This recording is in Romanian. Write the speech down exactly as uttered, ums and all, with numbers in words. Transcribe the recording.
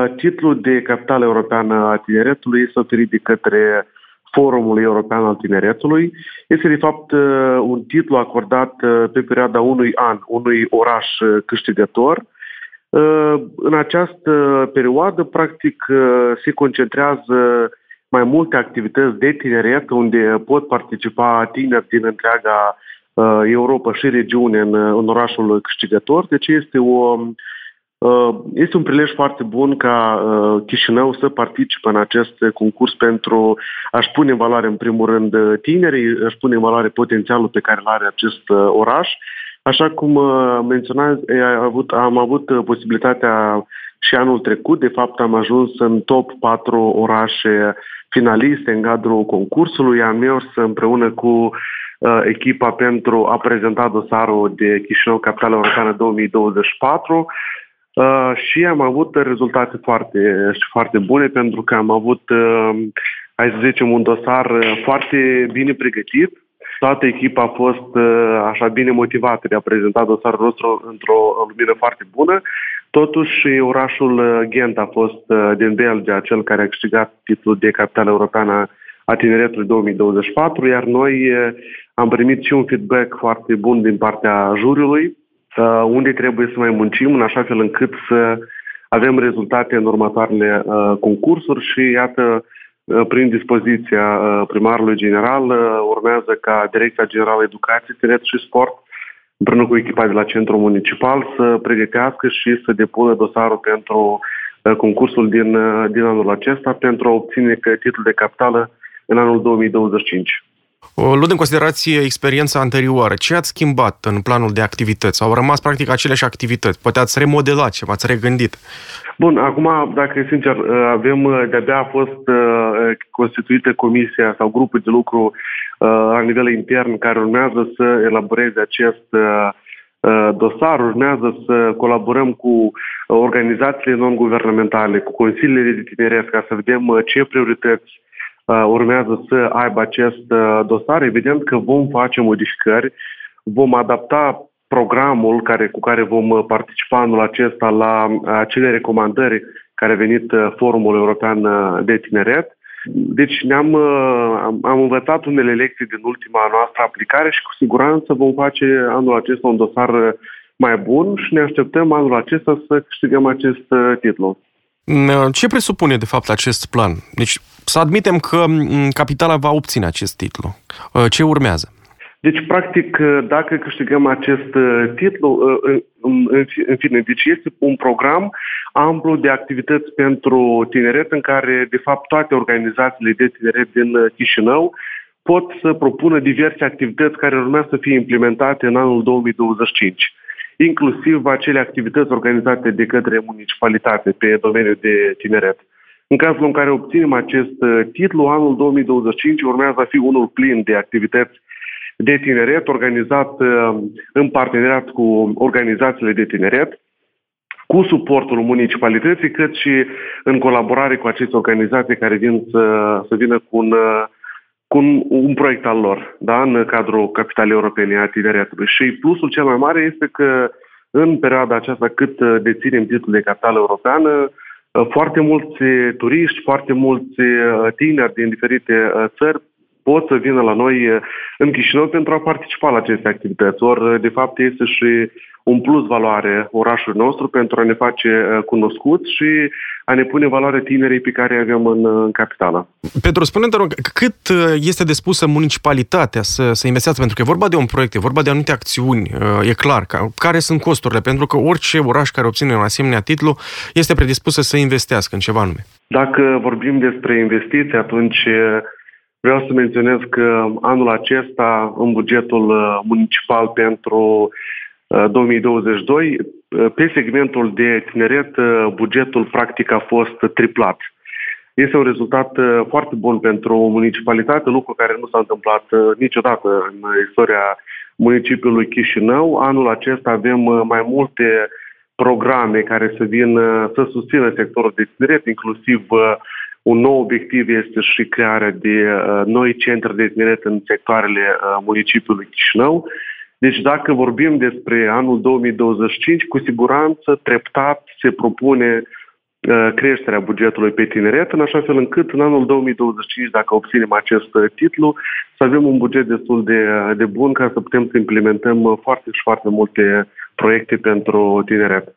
titlul de capitală europeană a tineretului este oferit de către Forumul European al Tineretului. Este, de fapt, un titlu acordat pe perioada unui an, unui oraș câștigător. În această perioadă, practic, se concentrează mai multe activități de tineret, unde pot participa tineri din întreaga Europa și regiune în, în orașul câștigător. Deci este o Este un prilej foarte bun ca Chișinău să participe în acest concurs pentru a-și pune în valoare, în primul rând, tinerii, a-și pune în valoare potențialul pe care îl are acest oraș. Așa cum menționam, am avut posibilitatea și anul trecut, de fapt am ajuns în top patru orașe finaliste în cadrul concursului. Am mers împreună cu echipa pentru a prezenta dosarul de Chișinău Capitală Europeană două mii douăzeci și patru. Uh, și am avut rezultate foarte, foarte bune, pentru că am avut, uh, hai să zicem, un dosar foarte bine pregătit. Toată echipa a fost uh, așa bine motivată de a prezenta dosarul nostru într-o lumină foarte bună. Totuși, orașul Ghent a fost uh, din Belgia cel care a câștigat titlul de capitală europeană a tineretului două mii douăzeci și patru, iar noi uh, am primit și un feedback foarte bun din partea juriului, unde trebuie să mai muncim în așa fel încât să avem rezultate în următoarele uh, concursuri și iată, uh, prin dispoziția uh, primarului general, uh, urmează ca Direcția Generală Educație, Tineret și Sport, împreună cu echipa de la Centrul Municipal, să pregătească și să depună dosarul pentru uh, concursul din, uh, din anul acesta, pentru a obține titlul de capitală în anul două mii douăzeci și cinci. Luând în considerație experiența anterioară, ce ați schimbat în planul de activități? Au rămas practic aceleași activități? Poate ați remodelat ceva, ați regândit? Bun, acum, dacă e sincer, avem, de-abia a fost constituită comisia sau grupul de lucru la nivel intern care urmează să elaboreze acest dosar, urmează să colaborăm cu organizațiile non-guvernamentale, cu consiliile de tineret, ca să vedem ce priorități urmează să aibă acest dosar. Evident că vom face modificări, vom adapta programul care, cu care vom participa anul acesta la acele recomandări care a venit Forumul European de Tineret. Deci ne-am am, am învățat unele lecții din ultima noastră aplicare și cu siguranță vom face anul acesta un dosar mai bun și ne așteptăm anul acesta să câștigăm acest titlu. Ce presupune, de fapt, acest plan? Deci, să admitem că capitala va obține acest titlu. Ce urmează? Deci, practic, dacă câștigăm acest titlu, în fine, deci este un program amplu de activități pentru tineret, în care, de fapt, toate organizațiile de tineret din Chișinău pot să propună diverse activități care urmează să fie implementate în anul două mii douăzeci și cinci. Inclusiv acele activități organizate de către municipalitate pe domeniul de tineret. În cazul în care obținem acest titlu, anul două mii douăzeci și cinci urmează a fi unul plin de activități de tineret, organizat în parteneriat cu organizațiile de tineret, cu suportul municipalității, cât și în colaborare cu aceste organizații care vin să, să vină cu un, cu un, un proiect al lor, da, în cadrul Capitalei Europene a Tineretului. Și plusul cel mai mare este că în perioada aceasta cât deținem titlul de capitală europeană, foarte mulți turiști, foarte mulți tineri din diferite țări pot să vină la noi în Chișinău pentru a participa la aceste activități. Ori, de fapt, este și un plus valoare orașul nostru pentru a ne face cunoscuți și a ne pune în valoare tinerii pe care îi avem în, în capitală. Petru, spune-mi, te rog, cât este dispusă municipalitatea să, să investească? Pentru că e vorba de un proiect, e vorba de anumite acțiuni, e clar. Care sunt costurile? Pentru că orice oraș care obține un asemenea titlu este predispusă să investească în ceva anume. Dacă vorbim despre investiții, atunci vreau să menționez că anul acesta, în bugetul municipal pentru două mii douăzeci și doi, pe segmentul de tineret, bugetul practic a fost triplat. Este un rezultat foarte bun pentru municipalitate, lucru care nu s-a întâmplat niciodată în istoria municipiului Chișinău. Anul acesta avem mai multe programe care să vin să susțină sectorul de tineret, inclusiv un nou obiectiv este și crearea de noi centre de tineret în sectoarele municipiului Chișinău. Deci dacă vorbim despre anul două mii douăzeci și cinci, cu siguranță treptat se propune creșterea bugetului pe tineret, în așa fel încât în anul două mii douăzeci și cinci, dacă obținem acest titlu, să avem un buget destul de, de bun ca să putem să implementăm foarte și foarte multe proiecte pentru tineret.